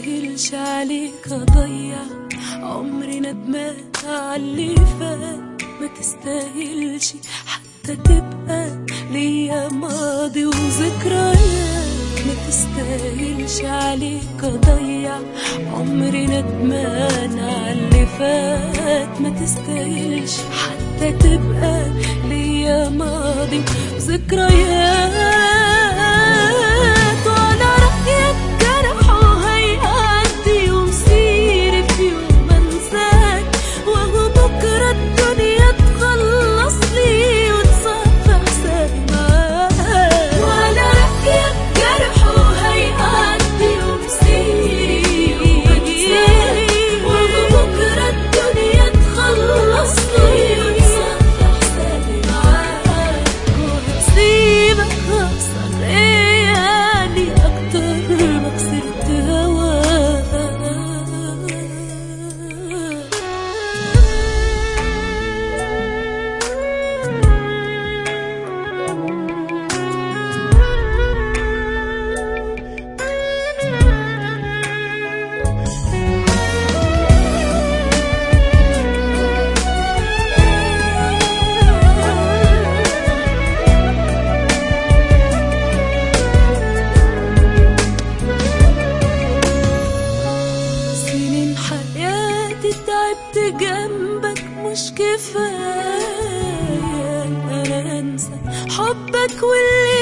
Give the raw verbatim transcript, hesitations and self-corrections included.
تستاهلش عليك اضيع عمري ندمان عاللي فات، ما تستاهلش حتى تبقى ليا ماضي وذكريات، ما تستاهلش عليك اضيع عمري ندمان عاللي فات، ما تستاهلش حتى تبقى ليا ماضي وذكريات. وعلى رأيك جرح وهيعدي ومصيري في يوم انساك، وهو بكرة الدنيا تخلص لي وتصفى حسابي معاك. وعلى رأيك جرح وهيعدي ومصيري في يوم انساك، وهو بكرة الدنيا تخلص لي وتصفى حسابي معاك. وهسيبك اخسر ايه يعني اكتر ما خسرت هواك. سنين حياتي تعبت جنبك مش كفاية انا انسى حبك واللي